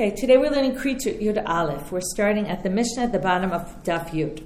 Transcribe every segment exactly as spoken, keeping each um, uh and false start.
Okay, today we're learning Kriut Yud Aleph. We're starting at the Mishnah at the bottom of Daf Yud.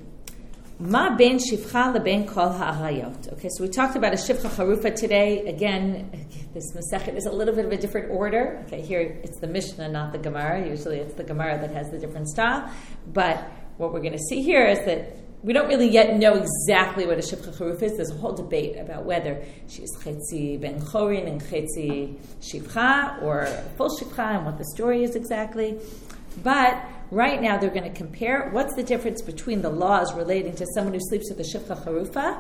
Ma ben shivcha leben kol ha'arayot. Okay, so we talked about a shivcha charufa today. Again, this Masechet is a little bit of a different order. Okay, here it's the Mishnah, not the Gemara. Usually it's the Gemara that has the different style. But what we're going to see here is that we don't really yet know exactly what a shivcha charufa is. There's a whole debate about whether she's chetzi ben chorin and chetzi shivcha or full shivcha and what the story is exactly. But right now they're going to compare what's the difference between the laws relating to someone who sleeps with a shivcha charufa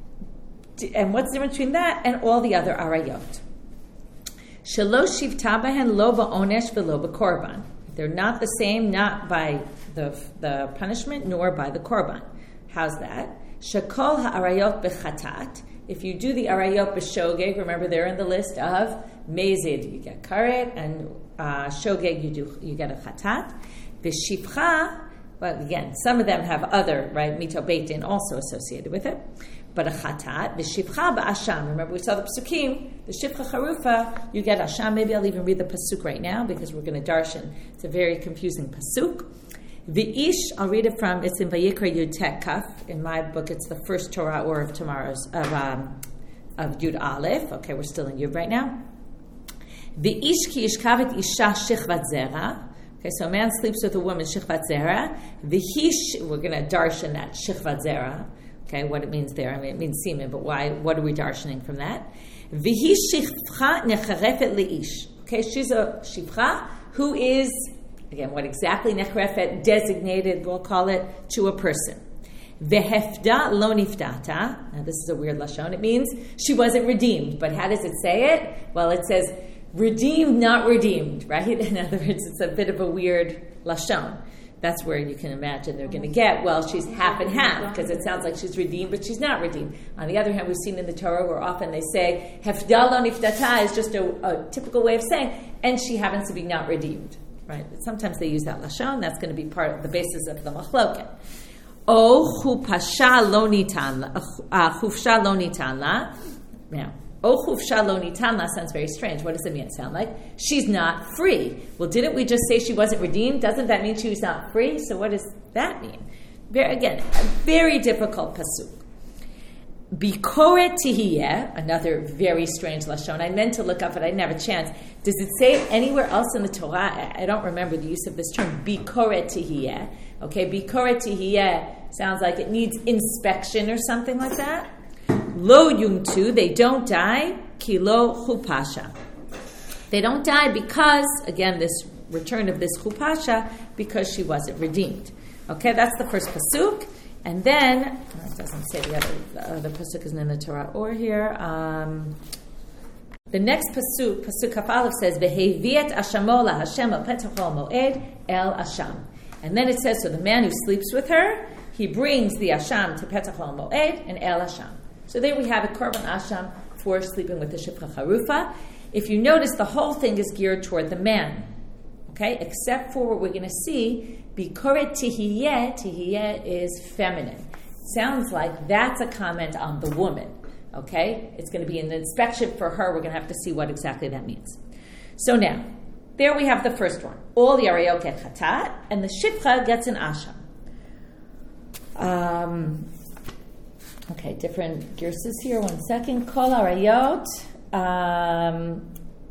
and what's the difference between that and all the other arayot. Shalosh shivta bahen lo ba'onesh v'lo b'korban. They're not the same, not by the, the punishment nor by the korban. How's that? Shakol ha'arayot b'chatat. If you do the arayot b'shogeg, remember they're in the list of mezid, you get karet, and uh, shogeg, you do you get a chatat. B'shivcha, but again, some of them have other, right, mito beit din also associated with it. But a chatat, b'shivcha ba'asham. Remember we saw the psukim, the shivcha charufa, you get asham. Maybe I'll even read the pasuk right now because we're going to darshan. It's a very confusing pasuk. The ish, I'll read it from, it's in Vayikra Yud Tet Kaf. In my book, it's the first Torah or of tomorrow's, of, um, of Yud Aleph. Okay, we're still in Yud right now. The ish ki ishkavet isha shichvat zera. Okay, so a man sleeps with a woman, shichvat zera. The hish, we're going to darshan that, shichvat zera. Okay, what it means there. I mean, it means semen, but why? What are we darshaning from that? V'hi shivcha necharefet leish. Okay, she's a shivcha who is... Again, what exactly nechrefet designated, we'll call it, to a person. Vehefda lo niftata. Now, this is a weird lashon. It means she wasn't redeemed. But how does it say it? Well, it says redeemed, not redeemed, right? In other words, it's a bit of a weird lashon. That's where you can imagine they're going to get, well, she's half and half, because it sounds like she's redeemed, but she's not redeemed. On the other hand, we've seen in the Torah where often they say, hefda lo niftata is just a, a typical way of saying, and she happens to be not redeemed. Right. Sometimes they use that lashon. That's going to be part of the basis of the machloket. O chupasha lo nitan la. Chufsha lo nitan la. Now, o chufsha lo nitan la sounds very strange. What does it mean? It sound like she's not free. Well, didn't we just say she wasn't redeemed? Doesn't that mean she was not free? So what does that mean? Very, again, a very difficult pasuk. Bikoret tihiyeh, another very strange lashon. I meant to look up, but I didn't have a chance. Does it say it anywhere else in the Torah? I don't remember the use of this term. Bikoret tihiyeh. Okay, bikoret tihiyeh sounds like it needs inspection or something like that. Lo yumtu, they don't die. Kilo chupasha. They don't die because, again, this return of this chupasha, because she wasn't redeemed. Okay, that's the first pasuk. And then, it doesn't say the other, the other pasuk isn't in the Torah or here. Um, the next pasuk, pasuk Kaf Aleph says, "Veheviet ashamo la Hashem al petachol moed el asham." And then it says, so the man who sleeps with her, he brings the asham to petachol moed and el asham. So there we have a korban asham for sleeping with the shivcha charufa. If you notice, the whole thing is geared toward the man. Okay, except for what we're going to see, bikoret tihiyeh, tihiyeh is feminine. Sounds like that's a comment on the woman. Okay, it's going to be an inspection for her. We're going to have to see what exactly that means. So now, there we have the first one. All the arayot get chatat, and the shivcha gets an asham. Um, okay, different girses here. One second. Kol arayot. Um,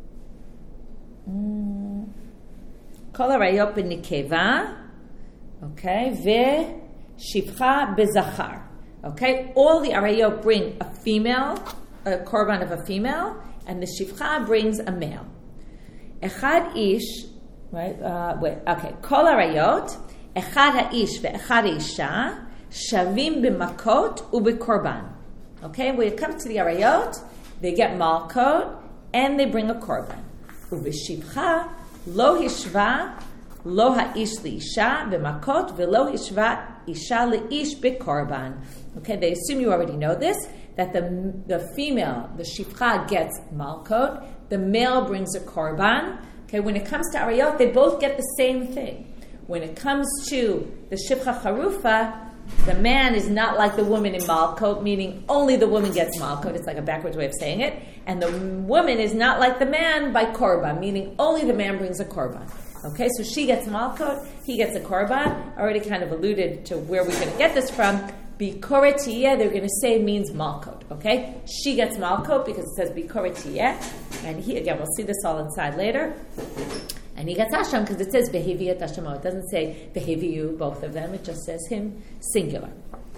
mm, Kol arayot b'nikeva, okay, ve'shivcha b'zachar. Okay, all the arayot bring a female, a korban of a female, and the shivcha brings a male. Echad ish, right? Uh, wait, okay. Kol arayot, echad ha'ish ve'echad ha'isha, shavim b'makot u'b'korban. Okay, when it comes to the arayot, they get malkot and they bring a korban. U'b'shivcha Lo hishva, lo ha'ish li'isha b'makot, v'lo hishva isha li'ish b'korban. Okay, they assume you already know this, that the the female, the shivcha, gets malkot, the male brings a korban. Okay, when it comes to arayot, they both get the same thing. When it comes to the shivcha charufa, the man is not like the woman in malkot, meaning only the woman gets malkot. It's like a backwards way of saying it. And the woman is not like the man by korban, meaning only the man brings a korban. Okay, so she gets malkot, he gets a korban. Already kind of alluded to where we're going to get this from. Bikoret tiyeh, they're going to say means malkot. Okay, she gets malkot because it says bikoret tiyeh, and he again we'll see this all inside later. And he gets asham because it says vehiviyat ashamo. It doesn't say vehiviyu, both of them. It just says him singular.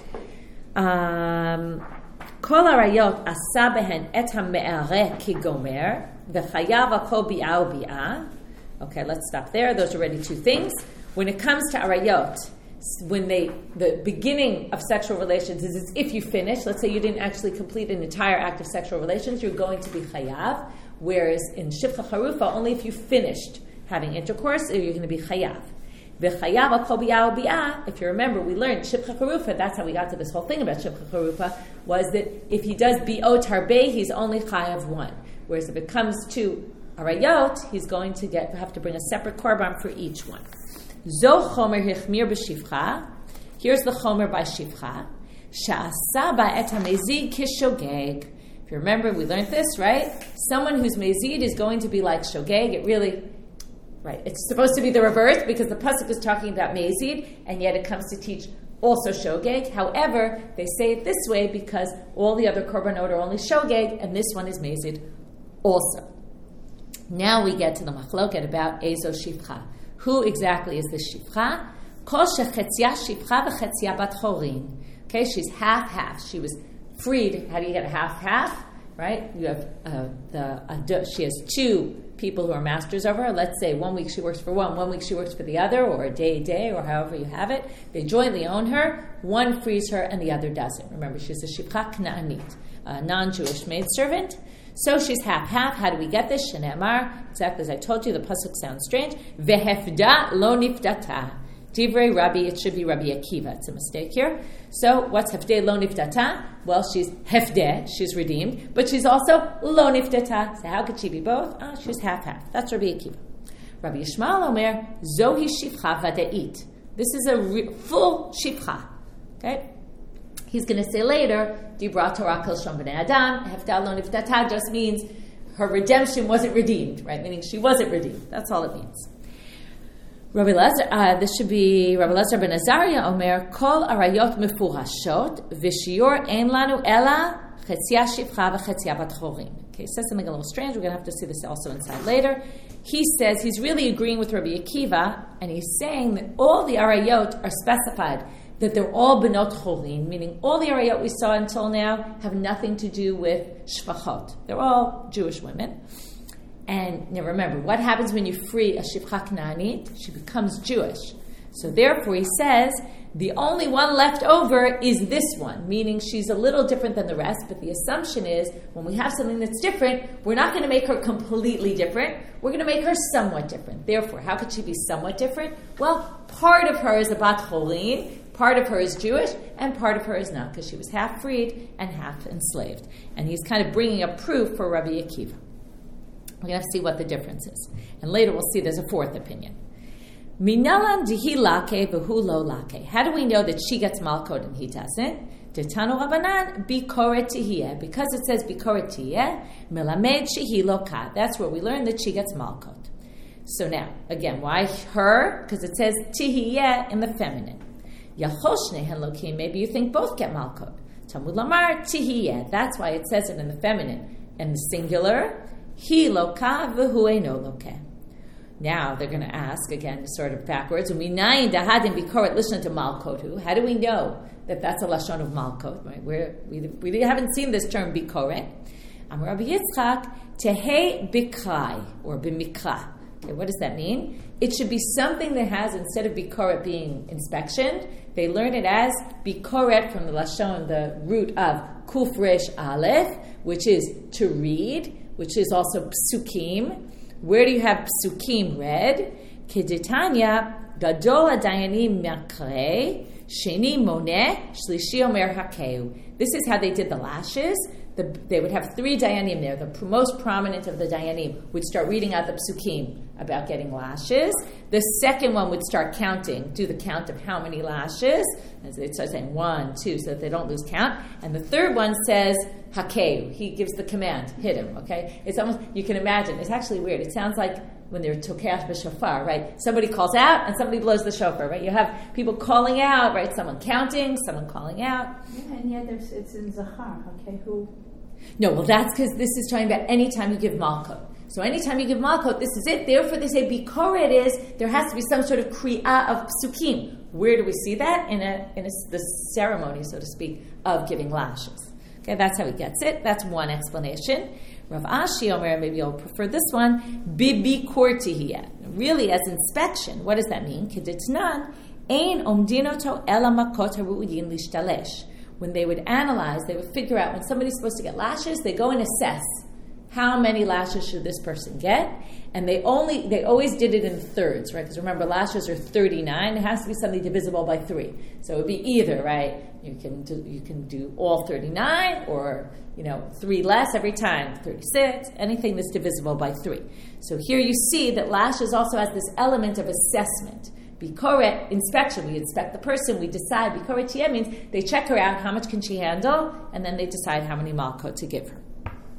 Um, Kol arayot asa behen et hame'areh ki gomer v'chayav akol bi'ah u'bi'ah. Okay, let's stop there. Those are already two things. When it comes to arayot, when they the beginning of sexual relations is as if you finish. Let's say you didn't actually complete an entire act of sexual relations, you're going to be chayav. Whereas in shivcha charufa, only if you finished having intercourse, you're going to be chayav. V'chayav akol bi'ah u'bi'ah. If you remember, we learned shivcha charufa. That's how we got to this whole thing about shivcha charufa. Was that if he does bi'ot harbeh, he's only chayav one. Whereas if it comes to arayot, he's going to get have to bring a separate korban for each one. Zo chomer hichmir b'shivcha. Here's the chomer by shivcha. Sha'asa ba'et hamezid kishogeg. If you remember, we learned this, right? Someone who's mezid is going to be like shogeg. It really, right? It's supposed to be the reverse because the pasuk is talking about mezid, and yet it comes to teach also shogeg. However, they say it this way because all the other korbanot are only shogeg, and this one is mezid also. Now we get to the machloket about ezo shivcha. Who exactly is this shivcha? Kol shechetzia shivcha v'chetzia bat chorin. Okay, she's half-half. She was freed. How do you get a half-half? Right? You have uh, the uh, she has two people who are masters over her. Let's say one week she works for one, one week she works for the other, or a day, day, or however you have it. They jointly own her. One frees her, and the other doesn't. Remember, she's a shivcha kna'anit, a non-Jewish maidservant. So she's half-half. How do we get this? Shene'emar, exactly as I told you, the pasuk sounds strange. Vehefda lo nifdata. Divrei Rabbi, it should be Rabbi Akiva. It's a mistake here. So what's hefdeh lo nifdata? Well, she's hefdeh, she's redeemed, but she's also lo nifdata. So how could she be both? Ah, she's half-half. That's Rabbi Akiva. Rabbi Yishmael Omer, zohi shivcha vada'it. This is a re- full shivcha. Okay? He's going to say later, Dibra Torah kol shom b'nei Adam, hefdah lo nifdata just means her redemption wasn't redeemed, right? Meaning she wasn't redeemed. That's all it means. Rabbi Lezer, uh, this should be Rabbi Lezer ben Azariah Omer, kol arayot mefurashot, v'shiur ein lanu ela, chetzia shivcha v'chetzia bat chorin. Okay, he says something a little strange. We're going to have to see this also inside later. He says he's really agreeing with Rabbi Akiva, and he's saying that all the arayot are specified, that they're all benot chorin, meaning all the arayot we saw until now have nothing to do with shvachot. They're all Jewish women. And now remember, what happens when you free a shivcha kna'anit? She becomes Jewish. So therefore, he says, the only one left over is this one, meaning she's a little different than the rest, but the assumption is, when we have something that's different, we're not going to make her completely different, we're going to make her somewhat different. Therefore, how could she be somewhat different? Well, part of her is a bat chorin, part of her is Jewish, and part of her is not, because she was half freed and half enslaved. And he's kind of bringing a proof for Rabbi Akiva. We're going to see what the difference is. And later we'll see there's a fourth opinion. Minalan dihi lake v'hu lo lake. How do we know that she gets malkot and he doesn't? Detanu Rabbanan bikoret tihiyeh. Because it says bikoret tihiyeh, melamed shehi loka. That's where we learn that she gets malkot. So now, again, why her? Because it says tihiyeh in the feminine. Yachol shnehen lokim. Maybe you think both get malkot. Talmud lamar tihiyeh. That's why it says it in the feminine. And the singular, Hi loka v'hu eino loke. Now they're going to ask again, sort of backwards. When we nayin dahadim bikoret, listen to malkotu. How do we know that that's a lashon of malkot? Right? We're, we we haven't seen this term bikoret. Amar Rabbi Yitzchak tehei bikrai or bimikra. Okay, what does that mean? It should be something that has, instead of bikoret being inspection, they learn it as bikoret from the lashon, the root of kuf resh aleph, which is to read, which is also psukim. Where do you have psukim read? Kedetanya, gadol hadayanim makrei, sheni moneh, shlishi omer hakeu. This is how they did the lashes. The, they would have three dayanim there. The most prominent of the dayanim would start reading out the psukim about getting lashes. The second one would start counting, do the count of how many lashes. And so they start saying one, two, so that they don't lose count. And the third one says hakeu. He gives the command, hit him. Okay, it's almost, you can imagine. It's actually weird. It sounds like when they're tokeach b'shofar, right? Somebody calls out and somebody blows the shofar, right? You have people calling out, right? Someone counting, someone calling out. Yeah, and yet there's, it's in Zachar, okay? Who? No, well, that's because this is talking about any time you give malkot. So anytime you give malkot, this is it. Therefore, they say bikoret is there has to be some sort of kri'ah of psukim. Where do we see that? In a in a, the ceremony, so to speak, of giving lashes. Okay, that's how he gets it. That's one explanation. Rav Ashi Omer, maybe you'll prefer this one. Bibikur tihiyah. Really, as inspection, what does that mean? Keditnan ein omdinoto ela makot haru'uyin lishtalesh. When they would analyze, they would figure out when somebody's supposed to get lashes, they go and assess how many lashes should this person get, and they only they always did it in thirds, right? Because remember, lashes are thirty-nine. It has to be something divisible by three. So it would be either, right? You can do, you can do all thirty-nine, or you know three less every time, thirty-six. Anything that's divisible by three. So here you see that lashes also has this element of assessment. Bikoret, inspection, we inspect the person, we decide. Bikoret tiyeh means they check her out, how much can she handle, and then they decide how many malkot to give her.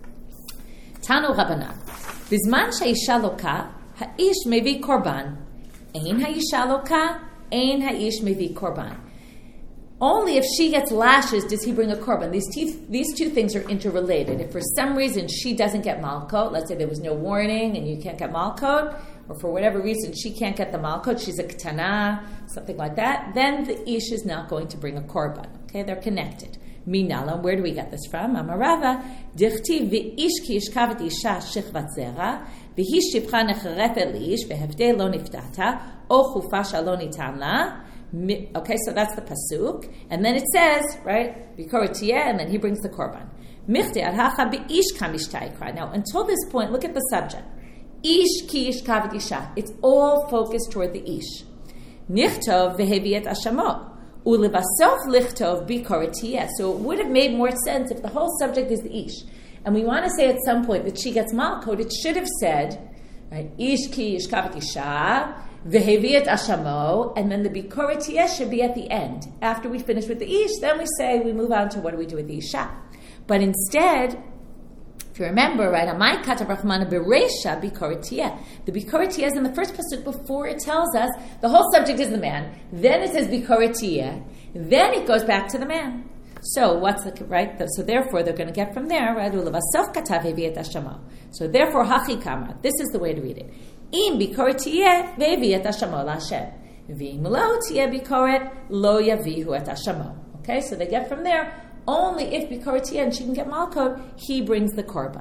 Tanu Rabbanan, Bizman she'isha loka, ha'ish mevi korban. Ein ha'isha loka, ein ha'ish mevi korban. Only if she gets lashes does he bring a korban. These two, these two things are interrelated. If for some reason she doesn't get malkot, let's say there was no warning and you can't get malkot, or for whatever reason she can't get the malkot, she's a ketana, something like that, then the ish is not going to bring a korban. Okay, they're connected. Minala, where do we get this from? Amarava, dichtiv v'ish ki yishkavet isha shechvat zera, v'hi shipcha necharefet li'ish, v'hevdei lo niftata, o chufasha lo nitan la. Okay, so that's the pasuk. And then it says, right, bikoret tiyeh, and then he brings the korban. Michte arhacha b'ish kamishtaikra. Now, until this point, look at the subject. Ish ki yishkavet isha. It's all focused toward the ish. Nichtov v'heviet ashamo. Ulevasof lichtov bikoret tiyeh. So it would have made more sense if the whole subject is the ish. And we want to say at some point that she gets malkot. It should have said, right, ish ki yishkavet isha, v'heviet ashamo, and then the bikoret tiyeh should be at the end. After we finish with the ish, then we say, we move on to what do we do with the isha. But instead, if you remember, right, Amai katav rachmana bereisha bikoret tiyeh. The bikoret tiyeh is in the first pasuk before it tells us the whole subject is the man. Then it says bikoret tiyeh. Then it goes back to the man. So what's the right? So therefore, they're going to get from there, right? Ulevasof katav heviet ashamo. So therefore, hachi kama. This is the way to read it. Im bikoret tiyeh ve'heviet ashamo la'Hashem. V'im lo tiyeh bikoret lo yavihu et ashamo. Okay, so they get from there. Only if bikoret tiyeh and she can get malkot, he brings the korban.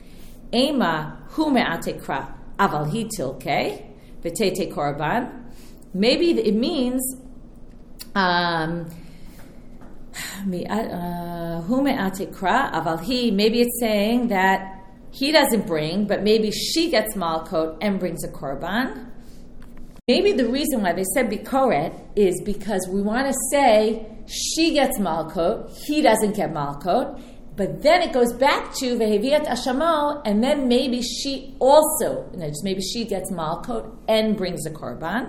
Ema hu me'atekra aval hi tilke v'tete korban. Maybe it means um, hu me'atekra aval hi. Maybe it's saying that he doesn't bring, but maybe she gets malkot and brings a korban. Maybe the reason why they said bikoret is because we want to say she gets malkot, he doesn't get malkot, but then it goes back to v'heviet ashamo, and then maybe she also, you know, just maybe she gets malkot and brings a korban.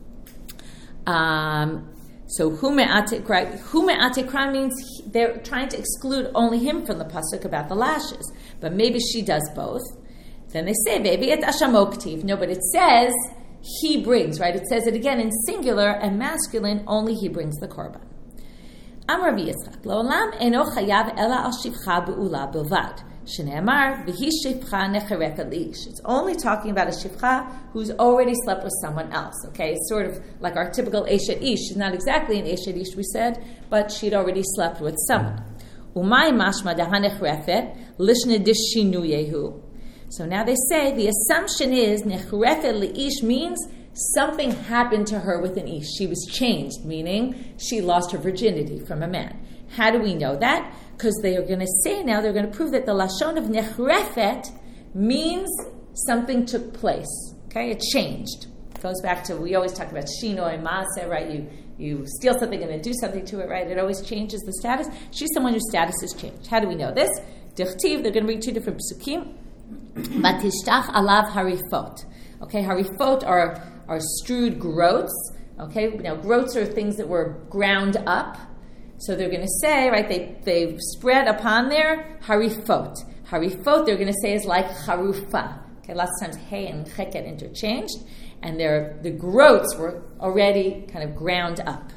Um, so hu me'atekra, hu me'atekra means he, they're trying to exclude only him from the pasuk about the lashes, but maybe she does both. Then they say v'heviet ashamo k'tiv. No, but it says he brings, right? It says it again in singular and masculine, only he brings the korban. Amar v'Yitzchak, L'olam eno chayav ela al shivcha be'ula bilvad. Shneimar v'hi shivcha necharefet li'ish. It's only talking about a shivcha who's already slept with someone else. Okay, it's sort of like our typical eshet ish. She's not exactly an eshet ish, we said, but she'd already slept with someone. Umay mashma dahanecharefet lishne dishinuyehu. So now they say the assumption is necharefet li'ish means something happened to her with an ish. She was changed, meaning she lost her virginity from a man. How do we know that? Because they are going to say now, they're going to prove that the lashon of nechrefet means something took place. Okay, it changed. It goes back to, we always talk about shinoi maaseh, right? You you steal something and then do something to it, right? It always changes the status. She's someone whose status has changed. How do we know this? Dichtiv, they're going to read two different psukim. Batishtach alav harifot. Okay, harifot are are strewed groats. Okay, now groats are things that were ground up. So they're going to say, right, they, they've spread upon there harifot. Harifot, they're going to say, is like harufa. Okay, lots of times hey and chet get interchanged, and they're, the groats were already kind of ground up.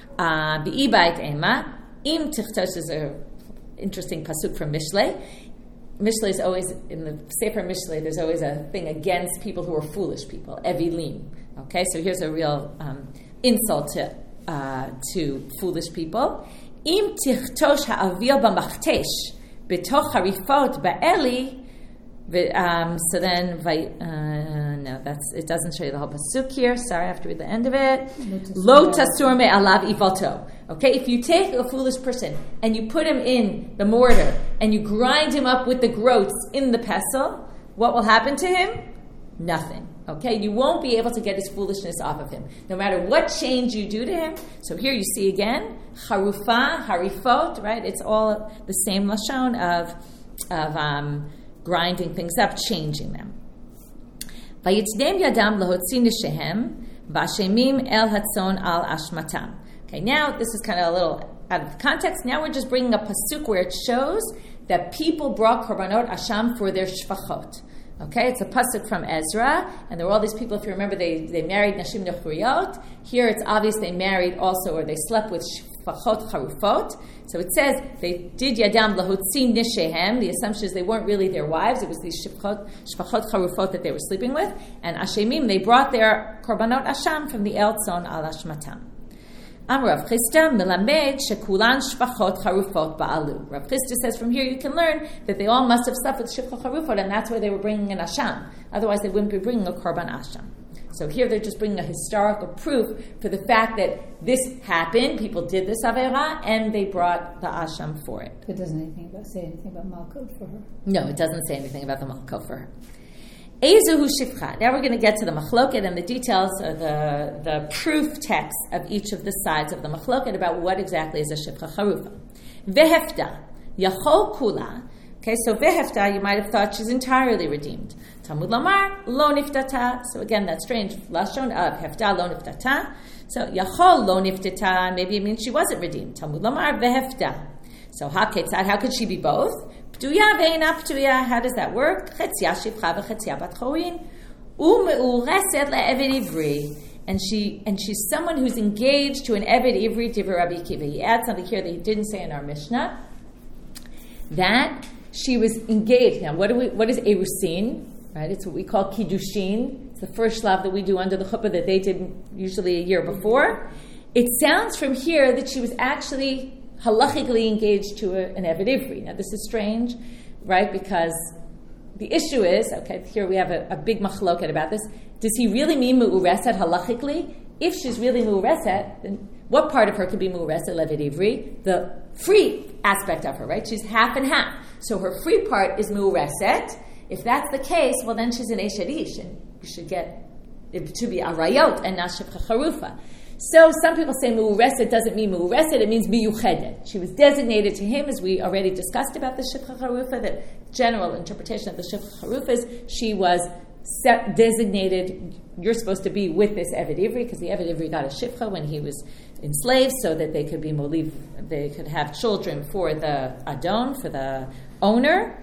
B'ibait ema, im tichtosh is an interesting pasuk from Mishlei. Mishlei is always, in the Sefer Mishlei, there's always a thing against people who are foolish people, evilim. Okay, so here's a real um, insult to, uh, to foolish people. Im tichtosh ha'avil b'machtesh b'toch harifot ba'eli. Um, so then, uh, no, that's it. Doesn't show you the whole pasuk here. Sorry, I have to read the end of it. Lo tasur me'alav ivalto. Okay, if you take a foolish person and you put him in the mortar and you grind him up with the groats in the pestle, what will happen to him? Nothing. Okay, you won't be able to get his foolishness off of him, no matter what change you do to him. So here you see again, harufa, harifot, right? It's all the same lashon of of um, grinding things up, changing them. Vayitzdem yadam lahotzi nishehem v'ashemim el hatzon al ashmatam. Okay, now this is kind of a little out of context. Now we're just bringing a pasuk where it shows that people brought korbanot asham for their shvachot. Okay, it's a pasuk from Ezra, and there were all these people, if you remember, they, they married Nashim Nechuriyot. Here it's obvious they married also, or they slept with shvachot charufot. So it says they did yadam lahotzi nishehem. The assumption is they weren't really their wives. It was these shvachot, shvachot charufot that they were sleeping with. And ashemim, they brought their korbanot asham from the eltzon al ashmatam. Am Rav Chisda melamed shekulan shvachot charufot ba'alu. Rav Chisda says from here you can learn that they all must have slept with shvachot charufot, and that's why they were bringing an asham. Otherwise they wouldn't be bringing a korban asham. So here they're just bringing a historical proof for the fact that this happened, people did this Avera, and they brought the Asham for it. It doesn't anything about, say anything about Malkot for her. No, it doesn't say anything about the Malkot for her. Ezuhu Shifcha. Now we're going to get to the Machloket and the details of the, the proof text of each of the sides of the Machloket about what exactly is a Shifcha Charufa. Vehefta. Yachol Kula. Okay, so Vehefta, you might have thought she's entirely redeemed. Talmud Lamar, lo niftata. So again, that's strange. Lashon of Hefta, lo niftata. So Yachol lo niftata, maybe it means she wasn't redeemed. Talmud Lamar, Vehefta. So Haketzad, how could she be both? Ptuya ve'ena ptuya, how does that work? Chetzia shivcha v'chetzia bat chorin. U'meureset le'eved ivri. And she and she's someone who's engaged to an eved ivri divrei Rabbi Akiva. He adds something here that he didn't say in our Mishnah. That she was engaged. Now, what do we? What is erusin? Right, it's what we call kiddushin. It's the first shlav that we do under the chuppah that they did usually a year before. It sounds from here that she was actually halachically engaged to a, an eved ivri. Now, this is strange, right? Because the issue is, okay, here we have a, a big machloket about this. Does he really mean mu'ureset halachically? If she's really mu'ureset, then what part of her could be mu'ureset leved ivri? The free aspect of her, right? She's half and half. So her free part is mu'ureset. If that's the case, well then she's an Eshet Ish, and you should get it to be arayot and not shivcha charufa. So some people say mu'ureset doesn't mean mu'ureset, it means miyuchedet. She was designated to him, as we already discussed about the shivcha charufa. The general interpretation of the shivcha charufa is she was set, designated. You're supposed to be with this eved ivri, because the eved ivri got a shivcha when he was enslaved, so that they could be moliv, they could have children for the adon, for the owner.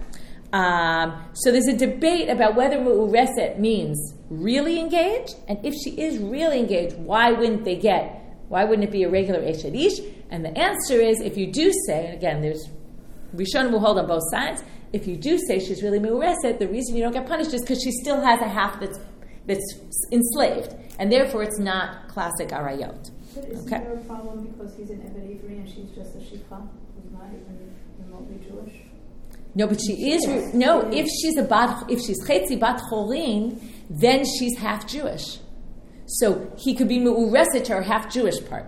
Um, so there's a debate about whether mu'ureset means really engaged, and if she is really engaged, why wouldn't they get, why wouldn't it be a regular Eshet Ish? And the answer is, if you do say, and again, there's Rishonim will hold on both sides, if you do say she's really mu'ureset, the reason you don't get punished is because she still has a half that's that's enslaved, and therefore it's not classic arayot. But isn't Okay. there a problem because he's an eved ivri and she's just a shikha who's not even remotely Jewish? No, but she is, no, if she's a bat, if she's chetzi bat chorin, then she's half Jewish. So he could be mu'ureset to her half Jewish part.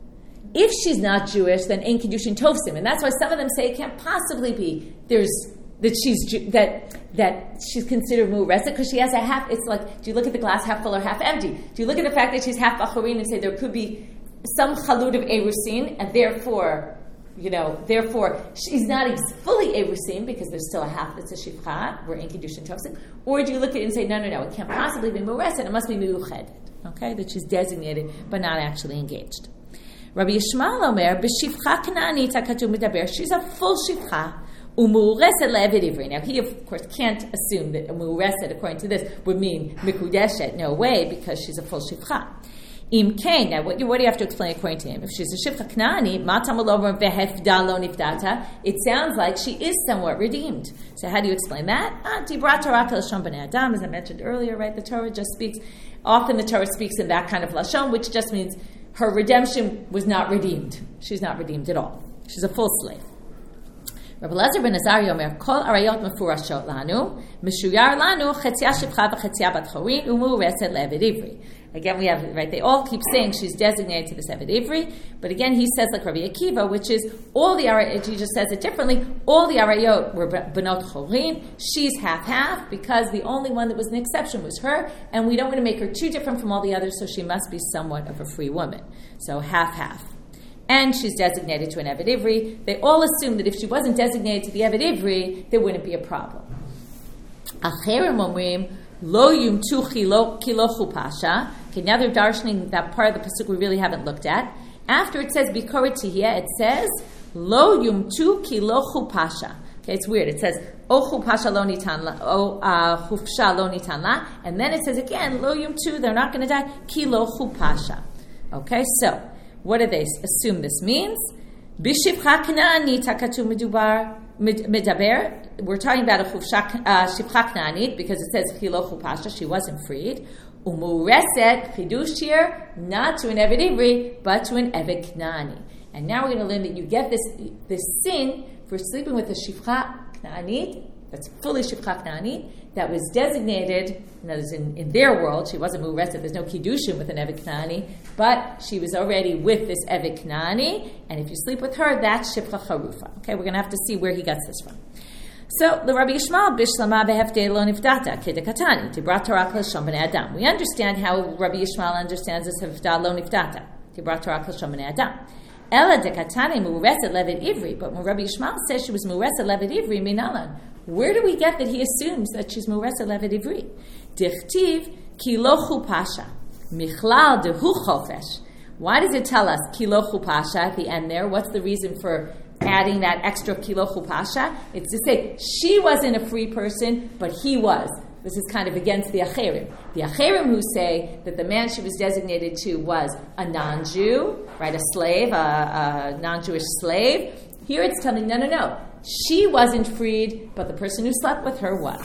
If she's not Jewish, then ein kiddushin tovsim. And that's why some of them say it can't possibly be there's that she's that that she's considered mu'ureset because she has a half. It's like, do you look at the glass half full or half empty? Do you look at the fact that she's half bachorin and say there could be some chalud of erusin, and therefore, you know, therefore she's not ex- fully erusin because there's still a half that's a shivcha, we're in kiddushin tovsim? Or do you look at it and say, no, no, no, it can't possibly be mu'ureset, it must be miuchedet, okay, that she's designated but not actually engaged. Rabbi Yishmael Omer, b'shivcha kananit hakatuv medaber, she's a full shivcha. Umureset le'eved ivri. Now, he, of course, can't assume that umureset, according to this, would mean mikudeshet. No way, because she's a full shifcha. Im kain. Now, what, what do you have to explain according to him? If she's a shifcha knani, matamalover vehefda lo niftata, it sounds like she is somewhat redeemed. So how do you explain that? Ah, dibrat Torah lashon b'nei adam, as I mentioned earlier, right? The Torah just speaks, often the Torah speaks in that kind of lashon, which just means her redemption was not redeemed. She's not redeemed at all. She's a full slave. Rabbi Elazar ben Azariah omer, kol arayot mefurashot lanu, meshuyar lanu, chetzia shivcha v'chetzia bat chorin, umureset le'eved ivri. Again, we have, right, they all keep saying she's designated to this Eved Ivri, but again, he says like Rabbi Akiva, which is all the Arayot, he just says it differently, all the Arayot were Benot Chorin, she's half-half, because the only one that was an exception was her, and we don't want to make her too different from all the others, so she must be somewhat of a free woman. So half-half. And she's designated to an Eved Ivri. They all assume that if she wasn't designated to the Eved Ivri, there wouldn't be a problem. Acherim omrim, Lo yum tu kilo chupasha. Okay, now they're darshaning that part of the pasuk we really haven't looked at. After it says bikoret tihiyah, it says lo yum tu kilo chupasha. Okay, it's weird. It says o chupasha lo nitan la, o chufsha lo nitan la, and then it says again lo yum tu. They're not going to die kilo chupasha. Okay, so what do they assume this means? Bishivcha kna'ani takatu medubar. Medaber, we're talking about a shifcha kna'anit because it says chilo chupasha, she wasn't freed. Umureset, chidush here, not to an Eved Ivri, but to an Eved Kna'ani. And now we're going to learn that you get this this sin for sleeping with a shifcha kna'anit, that's fully shifcha kna'anit, that was designated, in, in, in their world, she wasn't mureset, there's no kiddushin with an Eved Kna'ani, but she was already with this Eved Kna'ani, and if you sleep with her, that's shifcha charufa. Okay, we're going to have to see where he gets this from. So, the Rabbi Yishmael, bishlama behefdei lo nifdata, kedekatani, tibrat Torah l'shon b'nei adam. We understand how Rabbi Yishmael understands this hefda lo nifdata, tibrat Torah l'shon b'nei adam. Ela dekatani mureset levet ivri, but when Rabbi Yishmael says she was mureset levet ivri, minalan, where do we get that he assumes that she's mureset levet ivri? Dichtiv ki lo chupasha, michlal dehu chofesh. Why does it tell us ki lo chupasha at the end there? What's the reason for adding that extra kilo chupasha? It's to say she wasn't a free person, but he was. This is kind of against the acherim. The acherim who say that the man she was designated to was a non-Jew, right, a slave, a, a non-Jewish slave. Here it's telling, no, no, no. She wasn't freed, but the person who slept with her was.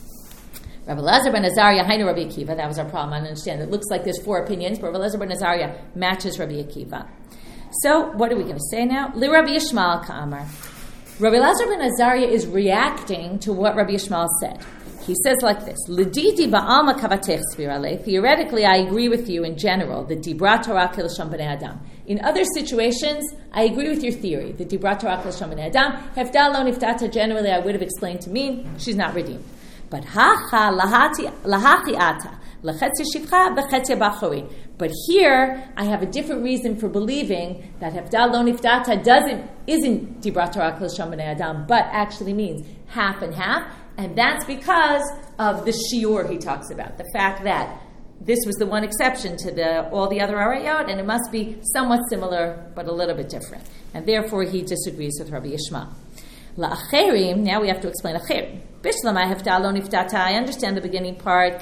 Rabbi Elazar ben Azariah, Hainu Rabbi Akiva, that was our problem. I understand. It looks like there's four opinions, but Rabbi Elazar ben Azariah matches Rabbi Akiva. So, what are we going to say now? Li Rabbi Yishmael ka'amar. Rabbi Elazar ben Azariah is reacting to what Rabbi Yishmael said. He says like this: L'diti ba'alma kavatech svirale. Theoretically, I agree with you in general. The dibrat Torah l'shon b'nei adam. In other situations, I agree with your theory. The dibrat Torah l'shon b'nei adam. Hefda lo niftata. Generally, I would have explained to mean she's not redeemed. But hacha lahati lahati ata lechetzi shivcha v'chetzi b'chorin. But here, I have a different reason for believing that hefda lo niftata doesn't isn't dibrat Torah l'shon b'nei adam, but actually means half and half. And that's because of the shiur he talks about, the fact that this was the one exception to the all the other arayot, and it must be somewhat similar, but a little bit different. And therefore, he disagrees with Rabbi Yishmael. La'acherim, now we have to explain acherim. Bishlamai hefta lo niftata, I understand the beginning part,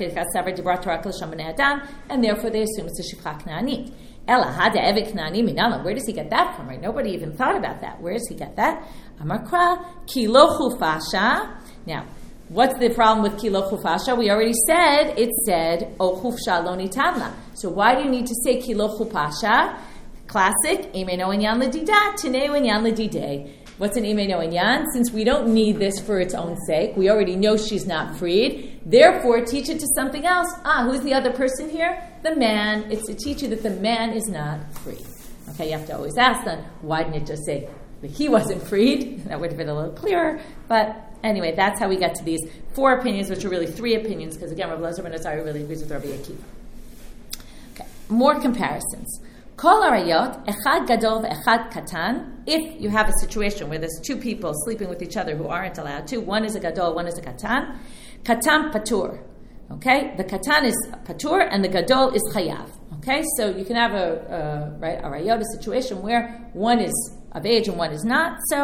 and therefore they assume it's a shifcha kna'anit. Ela hada eved kna'ani minalam. Where does he get that from? Right? Nobody even thought about that. Where does he get that? Amar kra ki lo chufasha. Now, what's the problem with kilo chufasha? We already said, it said, o chufsha lo nitanla. So why do you need to say kilo chufasha? Classic, imeno inyan ledida, tineu inyan ledide. What's an imeno inyan? Since we don't need this for its own sake, we already know she's not freed, therefore teach it to something else. Ah, who's the other person here? The man. It's to teach you that the man is not free. Okay, you have to always ask them, why didn't it just say that he wasn't freed? That would have been a little clearer, but anyway, that's how we get to these four opinions, which are really three opinions, because again, Rabbi Elazar ben Azariah really agrees with Rabbi Akiva. Okay, more comparisons. Kol arayot, echad gadol ve'echad katan. If you have a situation where there's two people sleeping with each other who aren't allowed to, one is a gadol, one is a katan, katan patur. Okay, the katan is patur and the gadol is chayav. Okay, so you can have a, a right arayot, a situation where one is of age and one is not. So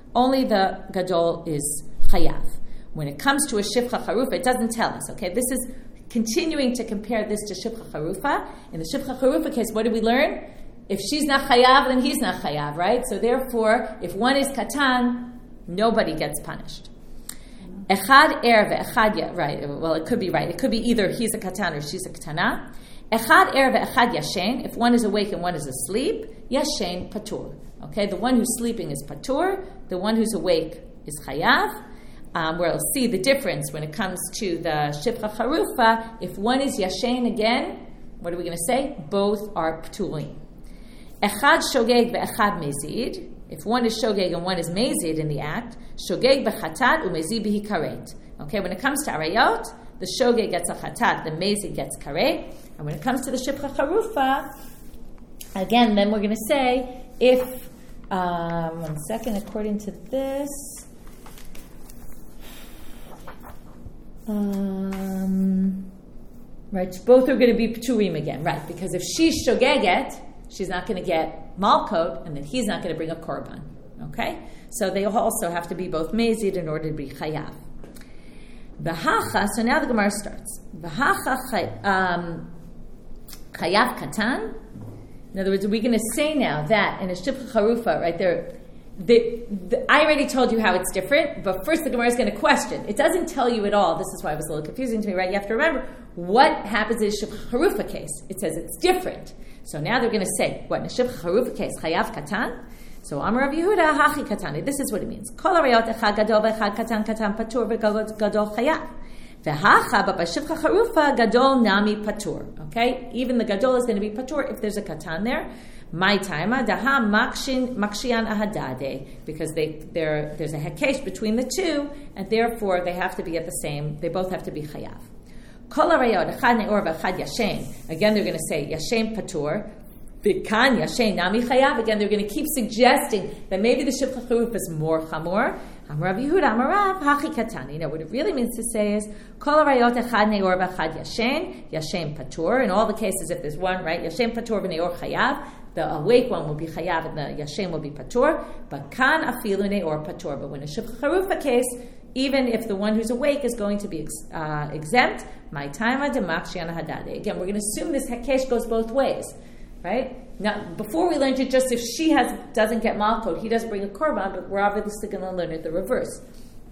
only the gadol is chayav. When it comes to a shivcha charufa, it doesn't tell us. Okay, this is continuing to compare this to shivcha charufa. In the shivcha charufa case, what did we learn? If she's not chayav, then he's not chayav, right? So therefore, if one is katan, nobody gets punished. Echad er ve'echad ya, right? Well, it could be right. It could be either he's a katan or she's a katana. Echad er ve'echad yashen. If one is awake and one is asleep, yashen patur. Okay, the one who's sleeping is patur. The one who's awake is chayav. Um, where we'll see the difference when it comes to the shivcha charufa. If one is yashen again, what are we going to say? Both are pturim. Echad shogeg ve'echad mezid. If one is shogeg and one is mezid in the act, shogeg bechatat umezid bihi karet. Okay, when it comes to arayot, the shogeg gets a chatat, the mezid gets karet. And when it comes to the shivcha charufa, again, then we're going to say if um, one second, according to this. Um, right, both are going to be pturim again, right? Because if she's shogeget, she's not going to get malkot, and then he's not going to bring a korban. Okay, so they also have to be both mezid in order to be chayav. V'hacha. So now the Gemara starts. V'hacha chayav um, katan. In other words, are we going to say now that in a shivcha charufa, right there? The, the, I already told you how it's different, but first the Gemara is going to question. It doesn't tell you at all. This is why it was a little confusing to me, right? You have to remember what happens in a shivcha charufa case. It says it's different. So now they're going to say, what, in a shivcha charufa case, chayav katan? So Amar Rav Yehuda, hachi katani. This is what it means. Kol arayot echad gadol ve'echad katan katan patur ve'gadol chayav. Ve'hacha, but by shivcha charufa, gadol nami patur. Okay? Even the gadol is going to be patur if there's a katan there. My time, daha makshin makshian ahadade, because they there there's a hekesh between the two, and therefore they have to be at the same. They both have to be chayav. Kol arayot echad neor ve'echad yashen. Again, they're going to say yashen patur. V'kan yashen nami chayav. Again, they're going to keep suggesting that maybe the shivcha charufa is more chamor. Amar Rav Yehuda, Amar Rav, hachi katani. Now, what it really means to say is kol arayot echad neor ve'echad yashen yashen patur. In all the cases, if there's one, right, yashen patur v'neor chayav. The awake one will be chayav and the yashem will be patur. But kan afilu neor patur. But when a shivcha charufa case, even if the one who's awake is going to be uh, exempt, my time de makshian hadade. Again, we're going to assume this hekesh goes both ways, right? Now, before we learned it, just if she has doesn't get malkot, he doesn't bring a korban, but we're obviously going to learn it the reverse.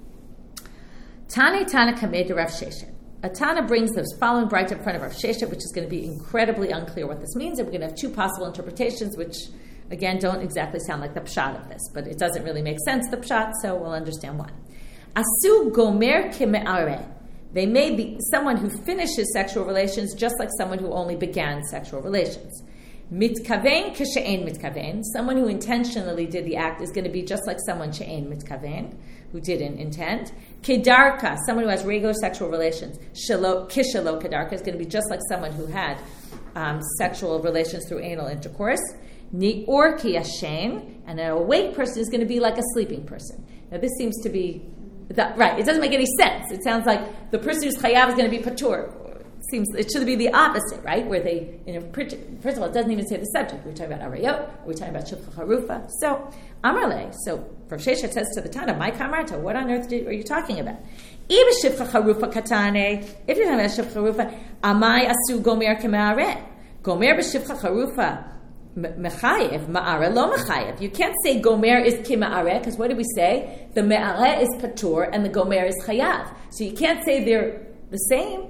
Tane Tana kamed Rav Sheshet. A Tana brings the following bright in front of Rav Sheshet, which is going to be incredibly unclear what this means, and we're going to have two possible interpretations, which, again, don't exactly sound like the pshat of this, but it doesn't really make sense, the pshat, so we'll understand why. Asu gomer keme'areh. They may be someone who finishes sexual relations just like someone who only began sexual relations. Mitkaven keshe'en mitkaven. Someone who intentionally did the act is going to be just like someone she'en mitkaven, who didn't intend. Kedarka, someone who has regular sexual relations. Shelo, kishelo kedarka is going to be just like someone who had um, sexual relations through anal intercourse. Ni'or ki yashen, and an awake person is going to be like a sleeping person. Now this seems to be, that, right, it doesn't make any sense. It sounds like the person who's chayav is going to be patur. Seems it should be the opposite, right? Where they, you know, first of all, it doesn't even say the subject. We're talking about arayot. We're talking about shivcha charufa. So amarle. So Rav Sheshet says to the Tana, "My kamarta, what on earth are you talking about? Even shivcha charufa katane. If you're talking about shivcha charufa, amai asu gomer keme'areh. Gomer b'shivcha charufa mechayev ma'areh lo mechayev. You can't say gomer is keme'areh because what did we say? The me'areh is patur and the gomer is chayav. So you can't say they're the same."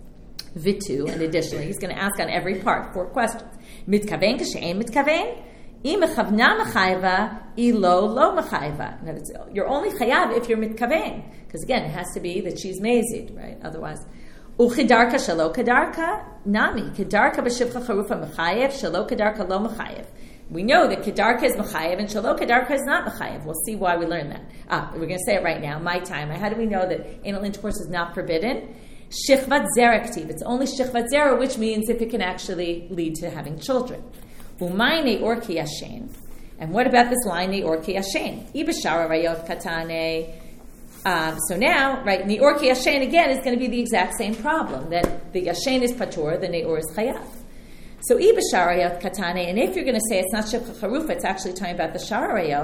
Vitu, and additionally, he's going to ask on every part four questions. Mitkaven kashe'en mitkaven, I mechavna mechayva, I lo lo mechayva. You're only chayav if you're mitkaven, because again, it has to be that she's mezid, right? Otherwise, uchidarka shalo kedarka nami kedarka b'shivcha charufa mechayev shalo kedarka lo mechayev. We know that kedarka is mechayev and shalo kedarka is not mechayev. We'll see why we learn that. Ah, we're going to say it right now. My time. How do we know that anal intercourse is not forbidden? Shichvat zera ktiv. It's only shichvat zera, which means if it can actually lead to having children. Umayne orki yashen. And what about this line, ne orki yashen? Ibashara rayot katane. Um, so now, right, ne orki yashen again is going to be the exact same problem, that the yashen is patur, the neor is chayav. So ibashara rayot katane, and if you're going to say it's not shivcha charufa, it's actually talking about the shararayot.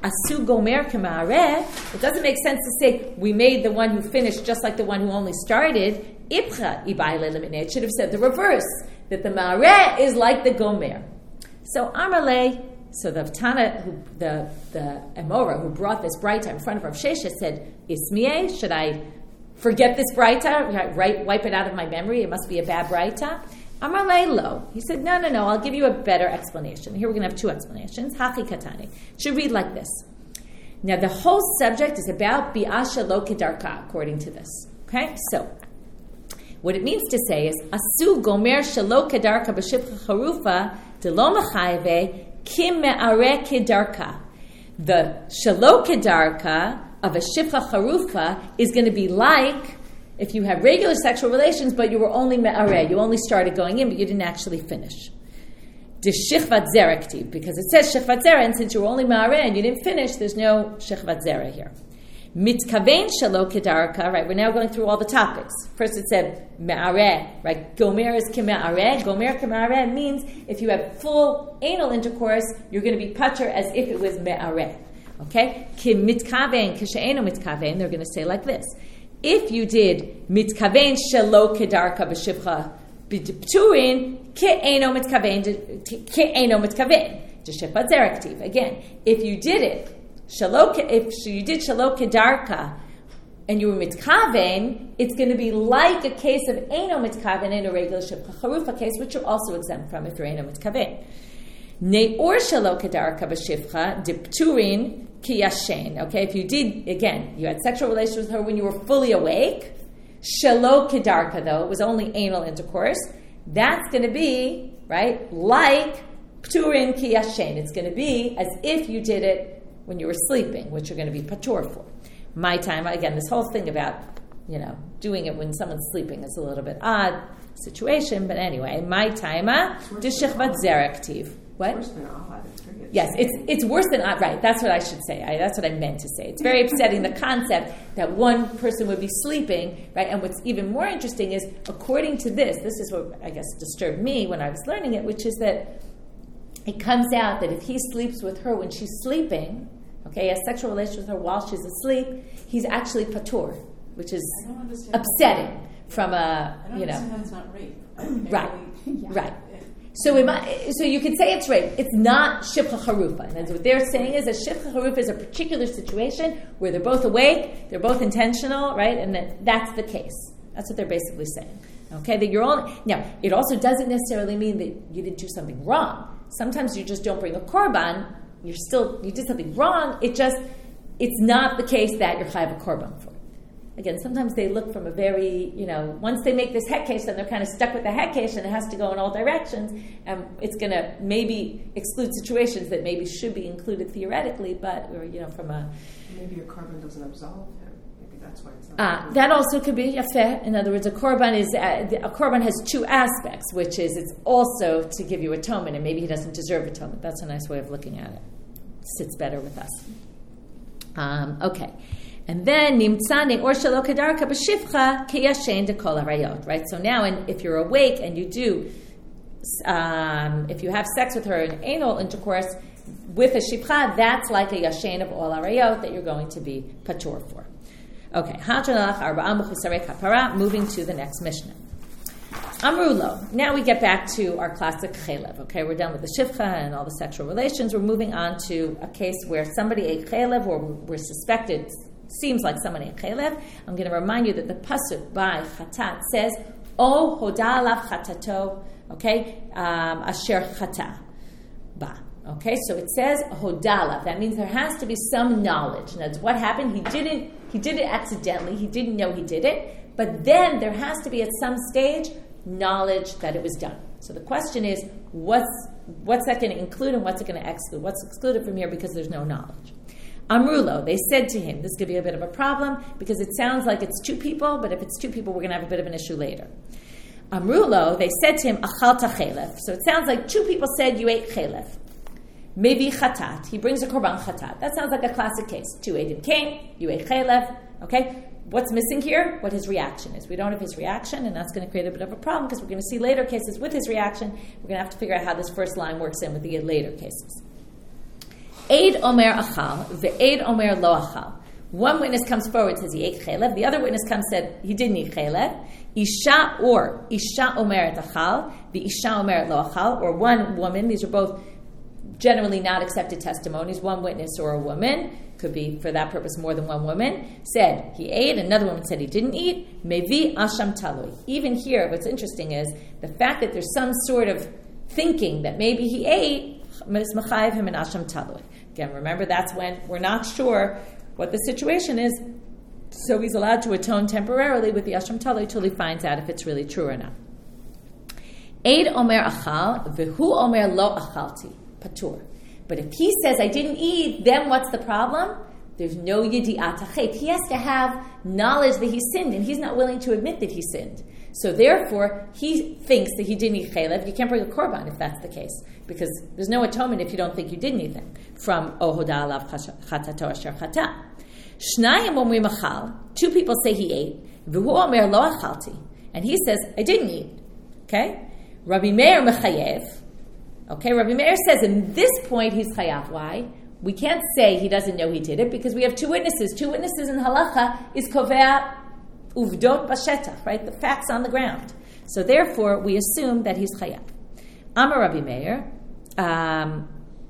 asu gomer k'ma'areh, it doesn't make sense to say we made the one who finished just like the one who only started. Ipcha ibai le'lemineh. It should have said the reverse, that the ma'areh is like the gomer. So Amarle, so the Tana, who, the the Emora who brought this braita in front of Rav Sheshet said, Ismiye, should I forget this braita, right, wipe it out of my memory? It must be a bad braita. Amarle lo. He said, no, no, no, I'll give you a better explanation. Here we're going to have two explanations. Hachi katani. It should read like this. Now the whole subject is about bi'asha lo kedarka, according to this. Okay, so what it means to say is asu gomer shelo kedarka b'shivcha charufa delo machayve kim me'areh kedarka. The shelo kedarka of a shivcha charufa is going to be like if you have regular sexual relations, but you were only me'areh, you only started going in, but you didn't actually finish. The shechvat zera ktiv, because it says shechvat zera, and since you were only me'areh and you didn't finish, there's no shechvat zera here. Mitkavein shelo kedarka, right? We're now going through all the topics. First it said me'areh, right? Gomer is keme'areh. Gomer keme'areh means if you have full anal intercourse, you're going to be patur as if it was me'areh. Okay? Ki mitkavein, kishe'eno mitkavein, they're going to say like this. If you did mitkavein shelo kedarka b'shivcha b'turin, ke'eno mitkavein, ke'eno mitkavein. Shechvat zera ktiv. Again, if you did it, Shalo, if you did shalo kedarka and you were mitkaven, it's going to be like a case of eno mitkaven in a regular shivcha charufa case, which you're also exempt from if you're eno mitkaven. Ne'or shalo kedarka b'shivcha dipturin ki yashen. Okay, if you did, again, you had sexual relations with her when you were fully awake. Shalo kedarka, though, it was only anal intercourse. That's going to be, right, like pturin ki yashen. It's going to be as if you did it when you were sleeping, which you're going to be patur for. My time, again, this whole thing about, you know, doing it when someone's sleeping is a little bit odd situation, but anyway, my time, d'shechvat zera ktiv. What? Worse than odd. Yes, it's it's worse than odd. Right, that's what I should say. I, that's what I meant to say. It's very upsetting, the concept that one person would be sleeping, right? And what's even more interesting is, according to this, this is what I guess disturbed me when I was learning it, which is that it comes out that if he sleeps with her when she's sleeping, okay, he has sexual relations with her while she's asleep, he's actually patur, which is upsetting from a, I don't you know. understand how it's not rape. Right, yeah. right. So it might, so you could say it's rape. It's not shivcha charufa. And what they're saying is that shivcha charufa is a particular situation where they're both awake, they're both intentional, right? And that that's the case. That's what they're basically saying. Okay, that you're only, now, it also doesn't necessarily mean that you didn't do something wrong. Sometimes you just don't bring a korban. You're still, you did something wrong. It just, it's not the case that you're chayav a korban for. Again, sometimes they look from a very, you know, once they make this hekesh, then they're kind of stuck with the hekesh, and it has to go in all directions, and it's going to maybe exclude situations that maybe should be included theoretically, but, or, you know, from a... Maybe your korban doesn't absolve him. Maybe that's why it's not... Uh, that also could be yafeh. In other words, a korban is uh, a korban has two aspects, which is it's also to give you atonement, and maybe he doesn't deserve atonement. That's a nice way of looking at it. Sits better with us. Um, okay. And then nimtzane or shelo kedarka b'shivcha kiyashen dekol harayot. Right. So now, and if you're awake and you do, um, if you have sex with her in anal intercourse with a shivcha, that's like a yashen of all harayot that you're going to be patur for. Okay. Moving to the next Mishnah. Amrulo. Now we get back to our classic chelev. Okay, we're done with the shivcha and all the sexual relations. We're moving on to a case where somebody ate chelev, or we're suspected. Seems like someone ate chelev. I'm going to remind you that the pasuk by chatat says, "O hoda alav chatato." Okay, um, asher chata ba. Okay, so it says hodalav. That means there has to be some knowledge. And that's what happened. He didn't. He did it accidentally. He didn't know he did it. But then there has to be at some stage knowledge that it was done. So the question is, what's what's that going to include and what's it going to exclude? What's excluded from here because there's no knowledge? Amrulo, they said to him, this could be a bit of a problem because it sounds like it's two people, but if it's two people, we're going to have a bit of an issue later. Amrulo, they said to him, achalta chelev. So it sounds like two people said, you ate chelev. Maybe chatat. He brings a korban chatat. That sounds like a classic case. Two Eidim came, you ate chelev. Okay? What's missing here? What his reaction is. We don't have his reaction, and that's going to create a bit of a problem because we're going to see later cases with his reaction. We're going to have to figure out how this first line works in with the later cases. Eid omer achal, ve'eid omer lo achal. One witness comes forward and says he ate chaylev. The other witness comes and said he didn't eat chaylev. Isha or Isha omeret achal, the Isha omeret lo achal, or one woman. These are both generally not accepted testimonies. One witness or a woman, could be for that purpose more than one woman, said he ate. Another woman said he didn't eat. Mevi asham talui. Even here, what's interesting is the fact that there's some sort of thinking that maybe he ate is mechayev him in asham talui. Again, remember that's when we're not sure what the situation is, so he's allowed to atone temporarily with the asham talui till he finds out if it's really true or not. Eid omer achal, v'hu omer lo achalti, patur. But if he says, I didn't eat, then what's the problem? There's no yedi'at hachet. He has to have knowledge that he sinned, and he's not willing to admit that he sinned. So therefore, he thinks that he didn't eat chaylev. You can't bring a korban if that's the case, because there's no atonement if you don't think you didn't eat them. From ohoda alav chatato asher chata. Shnayim omrim achal. Two people say he ate. V'hu omer lo achalti. And he says, I didn't eat. Okay? Rabbi Meir mechayev. Okay, Rabbi Meir says in this point he's chayav. Why? We can't say he doesn't know he did it because we have two witnesses. Two witnesses in halacha is kovea uvdot bashetach, right? The facts on the ground. So therefore, we assume that he's chayav. Amar Rabbi Meir. Um,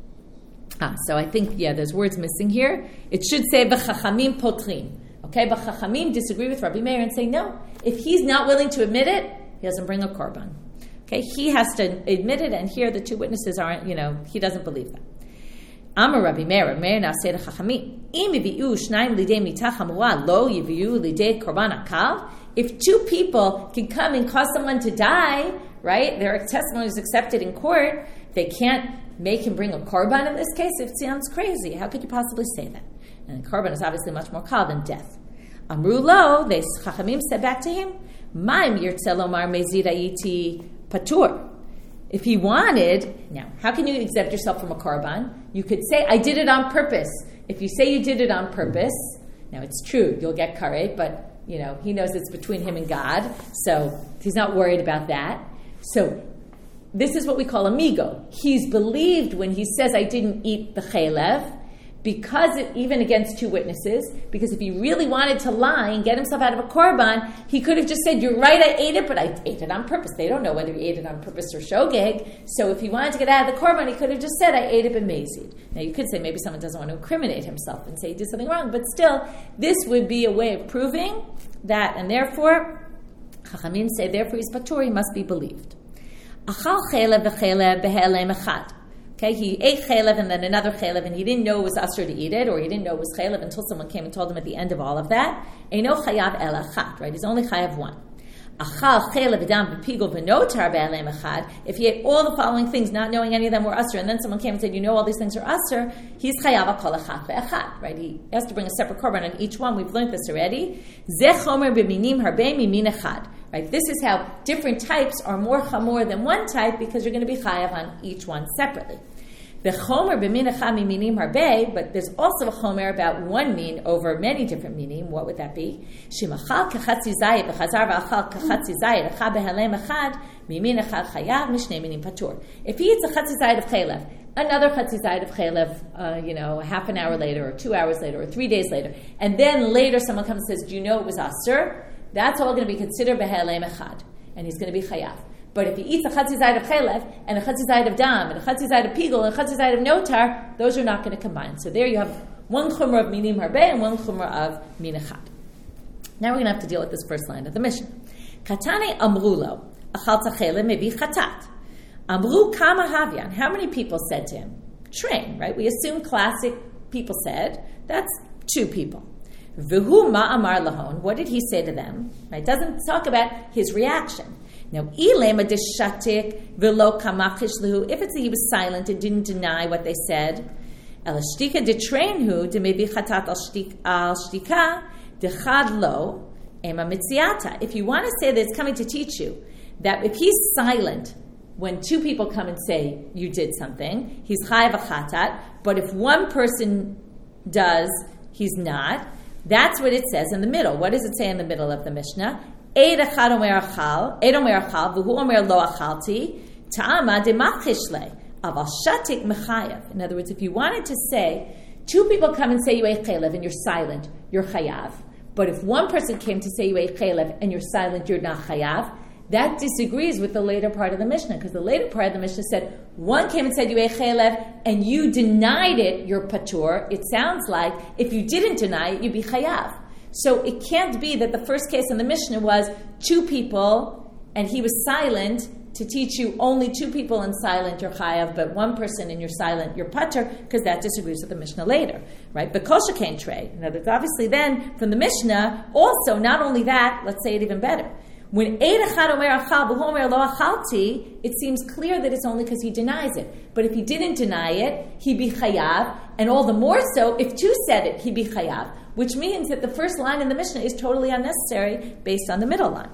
ah, so I think, yeah, there's words missing here. It should say b'chachamim potrim. Okay, but chachamim disagree with Rabbi Meir and say, no, if he's not willing to admit it, he doesn't bring a korban. Okay, he has to admit it, and here the two witnesses aren't, you know, he doesn't believe them. Amar Rabbi Meir, Rabbi Meir now said to Chachamim, Im yiviu shnayim lidei mitah chamura lo yiviu lidei korban akal. If two people can come and cause someone to die, right, their testimony is accepted in court, they can't make him bring a korban in this case. It sounds crazy. How could you possibly say that? And the korban is obviously much more kal than death. Amru lo, they Chachamim said back to him, Ma'im yirtzeh lomar mezid ayiti patur. If he wanted, now, how can you exempt yourself from a korban? You could say, I did it on purpose. If you say you did it on purpose, now it's true, you'll get karet, but, you know, he knows it's between him and God, so he's not worried about that. So this is what we call amigo. He's believed when he says, I didn't eat the chaylev, because it, even against two witnesses, because if he really wanted to lie and get himself out of a korban, he could have just said, you're right, I ate it, but I ate it on purpose. They don't know whether he ate it on purpose or shogeg. So if he wanted to get out of the korban, he could have just said, I ate it b'mezid. Now you could say maybe someone doesn't want to incriminate himself and say he did something wrong, but still, this would be a way of proving that, and therefore, Chachamim say, therefore he's patur, he must be believed. Achal chaylev v'chaylev b'he'elem echad. Okay, he ate chaylev and then another chaylev, and he didn't know it was asur to eat it, or he didn't know it was chaylev until someone came and told him at the end of all of that. Eino chayav el achat, right? He's only chayav one. Achal chaylev v'dam v'pigol v'notar be'elem echad. If he ate all the following things, not knowing any of them were asur, and then someone came and said, you know all these things are asur, he's chayav akol achat ve'echat, right? He has to bring a separate korban on each one. We've learned this already. Zeh chomer b'minim harbei mimin echad. Right? This is how different types are more chamor than one type because you're going to be chayav on each one separately. The chomer b'min echad miminim harbei, but there's also a chomer about one min over many different minim. What would that be? Shemachal kachatzi zayit v'chazar v'achal kachatzi zayit echad behalem echad mimin echad chayav mishnei minim patur. If he eats a chatzi zayit of chaylev, another chatzi zayit of chaylev, uh, you know, half an hour later, or two hours later, or three days later, and then later someone comes and says, do you know it was asur? That's all going to be considered behalem echad, and he's going to be chayav. But if he eats a chatzi zayit of chaylev, and a chatzi zayit of dam, and a chatzi zayit of pigol, and a chatzi zayit of notar, those are not going to combine. So there you have one chumrah of minim harbei and one chumrah of min echad. Now we're going to have to deal with this first line of the Mishnah. Katane amrulo, achalta chaylev mevi chatat. Amru kama havyan. How many people said to him? Train, right? We assume classic people said. That's two people. V'hu ma amar lahon. What did he say to them? Right? It doesn't talk about his reaction. Now, ilema deshatik v'lo kamachish lehu. If it's that he was silent and didn't deny what they said, el shtika detrainhu demevi chatat al shtika dechad lo ema mitziata. If you want to say that it's coming to teach you that if he's silent when two people come and say you did something, he's chayav chatat. But if one person does, he's not. That's what it says in the middle. What does it say in the middle of the Mishnah? Eid echad omer achal, eid omer achal, v'hu omer lo achalti, ta'ama demachish le. Aval shatik mechayav. In other words, if you wanted to say, two people come and say you ate chaylev and you're silent, you're chayav. But if one person came to say you ate chaylev and you're silent, you're not chayav, that disagrees with the later part of the Mishnah, because the later part of the Mishnah said, one came and said you ate chaylev and you denied it, you're patur. It sounds like if you didn't deny it, you'd be chayav. So it can't be that the first case in the Mishnah was two people and he was silent to teach you only two people in silent you're chayav, but one person and you're silent you're patur, because that disagrees with the Mishnah later, right? But kol shekain trei. In other words, obviously then from the Mishnah, also not only that, let's say it even better. When Eid Echad Omer Achal, V'hu Omer Lo Achalti, it seems clear that it's only because he denies it. But if he didn't deny it, he'd be chayav, and all the more so if two said it, he'd be chayav, which means that the first line in the Mishnah is totally unnecessary based on the middle line.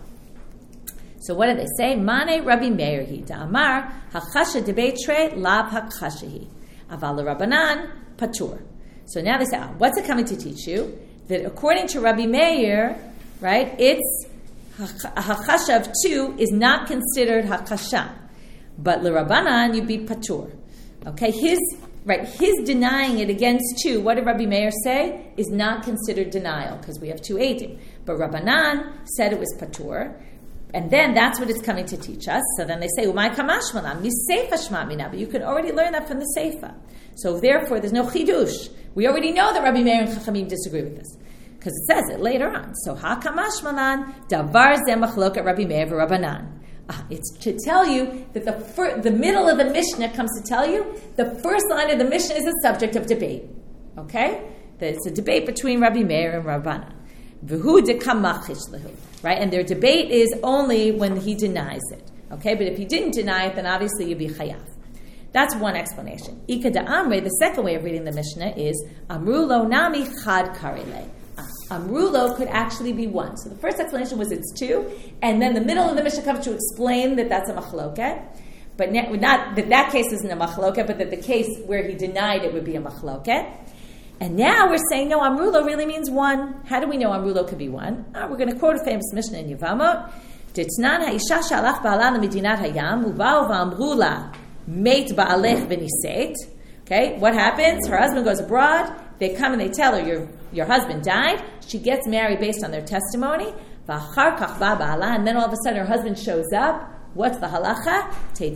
So what do they say? Mane Rabbi Meir hi da'amar hachasha debeitre lav hakashahi aval Rabbanan patur. So now they say, oh, what's it coming to teach you? That according to Rabbi Meir, right, it's a hakasha of two is not considered hakasha, but l'Rabbanan you'd be patur. Okay, his right, his denying it against two. What did Rabbi Meir say? Is not considered denial because we have two eidim. But Rabbanan said it was patur, and then that's what it's coming to teach us. So then they say, "Umay kamashmalam miseifa shmamina," but you can already learn that from the seifa. So therefore, there's no chidush. We already know that Rabbi Meir and Chachamim disagree with this, because it says it later on. So, ha-kamash malan, davar zeh machloket Rabbi Meir v'Rabbanan. Ah, it's to tell you that the fir- the middle of the Mishnah comes to tell you the first line of the Mishnah is a subject of debate. Okay? That it's a debate between Rabbi Meir and Rabbanan. V'hu dekamachish lehu. Right? And their debate is only when he denies it. Okay? But if he didn't deny it, then obviously you'd be chayav. That's one explanation. Ika da'amre, the second way of reading the Mishnah is amru lo nami chad karile. Amrulo could actually be one. So the first explanation was it's two, and then the middle of the Mishnah comes to explain that that's a machloket, but not that that case isn't a machloket, but that the case where he denied it would be a machloket. And now we're saying, no, Amrulo really means one. How do we know Amrulo could be one? Oh, we're going to quote a famous Mishnah in Yevamot. Ditnan ha'isha shalach ba'ala l'medinat hayam uba'u va'amrula meit ba'alech v'niseit. Okay, what happens? Her husband goes abroad. They come and they tell her, your your husband died. She gets married based on their testimony. And then all of a sudden her husband shows up. What's the halacha?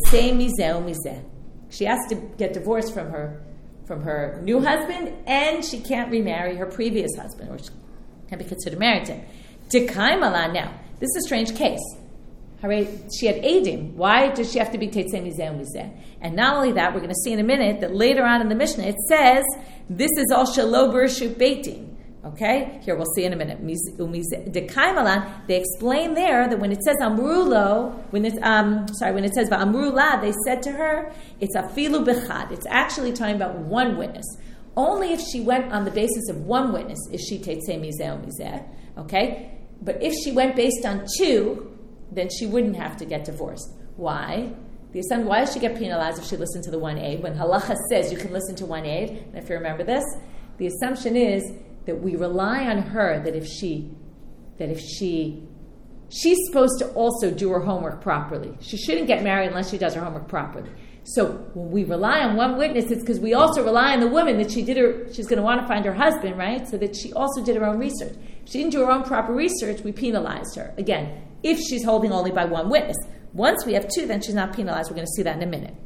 She has to get divorced from her from her new husband, and she can't remarry her previous husband, or she can't be considered married to him. Now, this is a strange case. She had Eidim. Why does she have to be Teitzei Mizeh Umizeh? And not only that, we're going to see in a minute that later on in the Mishnah it says this is all Shelo B'Reshut Beitin. Okay? Here we'll see in a minute. Dekaimalan, they explain there that when it says Amrulo, when it's um sorry, when it says Va'amrula, they said to her, it's Afilu Bechad. It's actually talking about one witness. Only if she went on the basis of one witness is she Teitzei Mizeh Umizeh. Okay? But if she went based on two, then she wouldn't have to get divorced. Why? The assumption, why does she get penalized if she listened to the one aid? When halacha says you can listen to one aid, and if you remember this, the assumption is that we rely on her that if she, that if she, she's supposed to also do her homework properly. She shouldn't get married unless she does her homework properly. So when we rely on one witness, it's because we also rely on the woman that she did her, she's going to want to find her husband, right? So that she also did her own research. If she didn't do her own proper research, we penalized her. Again, if she's holding only by one witness. Once we have two, then she's not penalized. We're going to see that in a minute.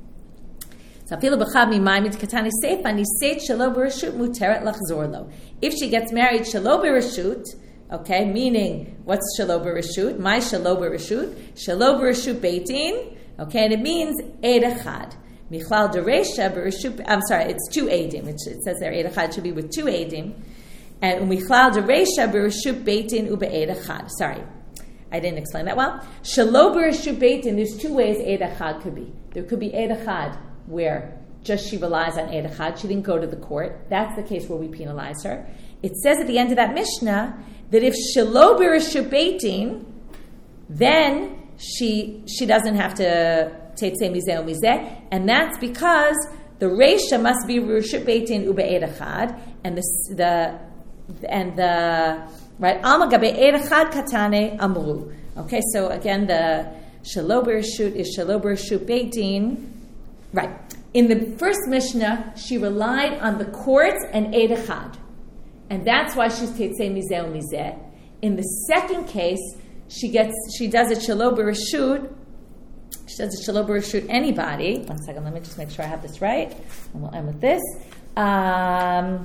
If she gets married, shelo b'reshut, okay, meaning, what's shelo b'reshut? My shelo b'reshut. Shelo b'reshut beitin, okay, and it means eid echad. Michlal dereisha b'reshut, I'm sorry, it's two eidim. It, it says there, eid echad should be with two eidim. And michlal dereisha b'reshut beitin u'be'eid echad. Sorry. I didn't explain that well. Shelo b'reshut beitin, there's two ways eid echad could be. There could be eid echad where just she relies on eid echad. She didn't go to the court. That's the case where we penalize her. It says at the end of that Mishnah that if shelo b'reshut beitin, then she she doesn't have to teitzei mizeh umizeh, and that's because the reisha must be b'reshut beitin u'be'eid echad, and the the and the right, Alma gabe eid echad katane amru. Okay, so again, the shelo b'reshut is shelo b'reshut beitin. Right. In the first Mishnah, she relied on the courts and Eid Echad. And that's why she's Tetzei Mizeh u'Mizeh. In the second case, she gets she does it Shelo B'Reshut. She does it Shelo B'Reshut anybody. One second, let me just make sure I have this right. And we'll end with this. Um,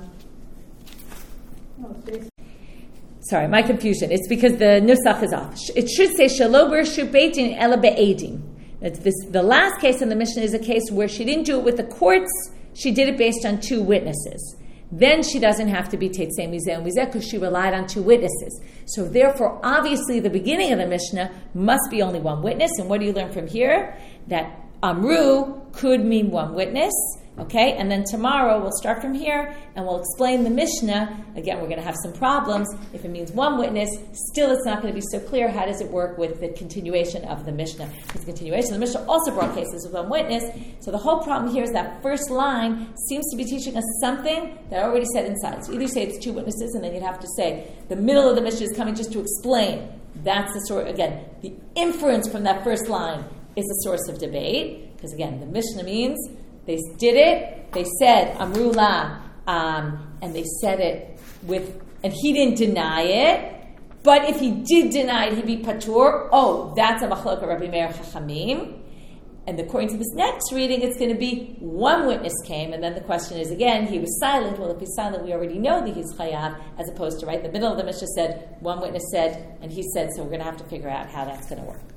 sorry, my confusion. It's because the nusach is off. It should say Shelo B'Reshut Beitin Ela Be'edim. This, the last case in the Mishnah is a case where she didn't do it with the courts, she did it based on two witnesses. Then she doesn't have to be Tetzei Mizeh u'Mizeh because she relied on two witnesses. So therefore, obviously, the beginning of the Mishnah must be only one witness. And what do you learn from here? That Amru could mean one witness. Okay, and then tomorrow we'll start from here and we'll explain the Mishnah. Again, we're going to have some problems. If it means one witness, still it's not going to be so clear. How does it work with the continuation of the Mishnah? Because the continuation of the Mishnah also brought cases with one witness. So the whole problem here is that first line seems to be teaching us something that I already said inside. So either say it's two witnesses and then you'd have to say the middle of the Mishnah is coming just to explain. That's the sort, again, the inference from that first line is the source of debate. Because again, the Mishnah means they did it, they said, Amru la, um, and they said it with, and he didn't deny it, but if he did deny it, he'd be patur. Oh, that's a machlokah Rabbi Meir Chachamim. And according to this next reading, it's going to be one witness came, and then the question is again, he was silent. Well, if he's silent, we already know that he's chayav, as opposed to right, the middle of the Mishnah said, one witness said, and he said, so we're going to have to figure out how that's going to work.